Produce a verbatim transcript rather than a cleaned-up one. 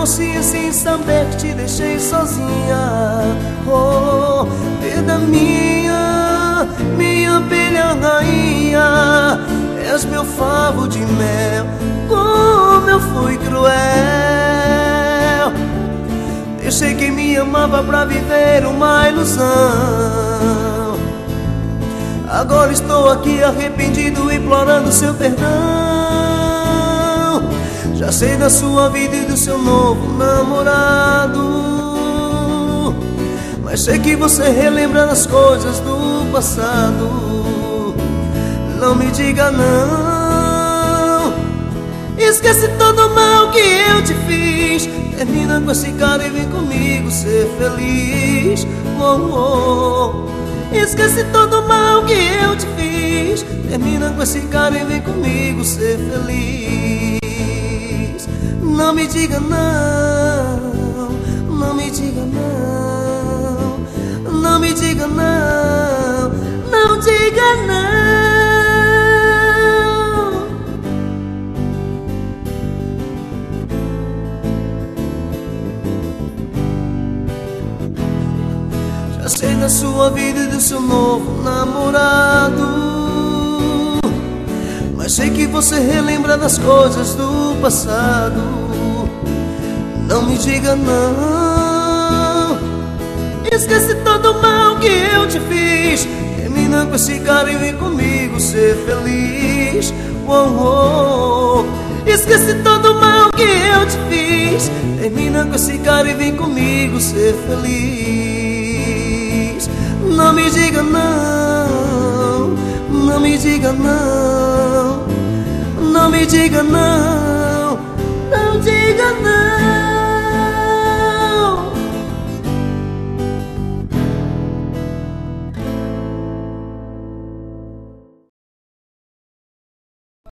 consciência sem saber que te deixei sozinha. Oh, vida minha, minha abelha rainha, és meu favo de mel, como eu fui cruel. Deixei quem me amava pra viver uma ilusão. Agora estou aqui arrependido, implorando seu perdão. Já sei da sua vida e do seu novo namorado, mas sei que você relembra das coisas do passado. Não me diga não, esquece todo o mal que eu te fiz. Termina com esse cara e vem comigo ser feliz. Oh, oh. Esquece todo o mal que eu te fiz. Termina com esse cara e vem comigo ser feliz. Não me diga não, não me diga não, não me diga não, não diga não. Já sei da sua vida e do seu novo namorado, mas sei que você relembra das coisas do passado. Não me diga não, esquece todo o mal que eu te fiz. Termina com esse cara e vem comigo ser feliz. Oh, oh. Esquece todo o mal que eu te fiz. Termina com esse cara e vem comigo ser feliz. Não me diga não, não me diga não, não me diga não, não diga não.